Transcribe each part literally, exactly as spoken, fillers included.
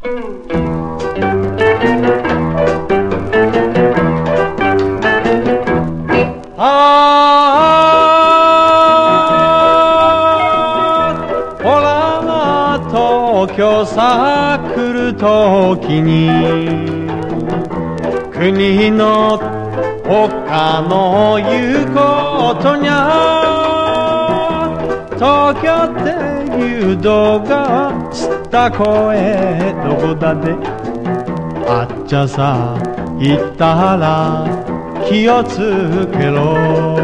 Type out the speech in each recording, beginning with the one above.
あーほら東京さ来るときに国の他の言うことにゃ東京っていう動画した声どこだであっちゃさ行ったら気をつけろ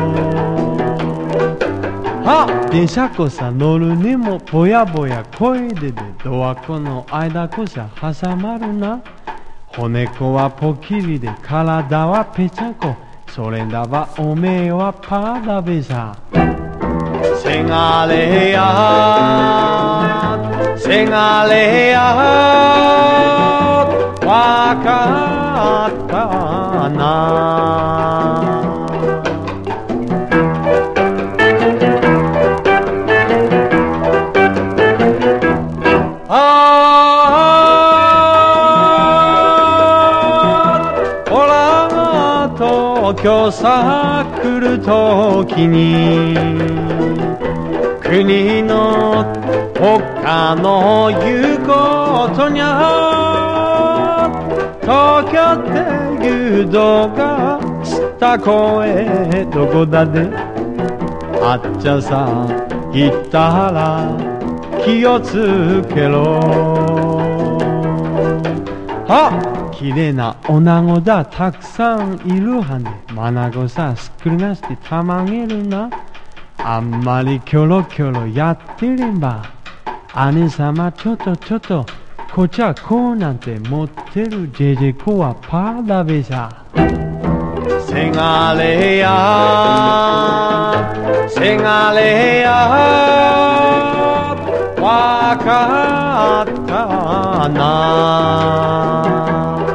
あ電車こさ乗るにもぼやぼや声ででドアこの間こさ挟まるな骨子はポキリで体はぺちゃこそれだわおめえはパーだべさせがれやせがれやわかったな東京さ来るときに国の他の言うことにゃ東京っていう動画した声どこだであっちゃさ行ったら気をつけろあ綺麗な女子だたくさんいるはねマナゴさ少なしてたまげるなあんまりキョロキョロやってれば姉様ちょっとちょっとこっちはこうなんて持ってるジェジェコはパーだべさせがれやせがれやわかったな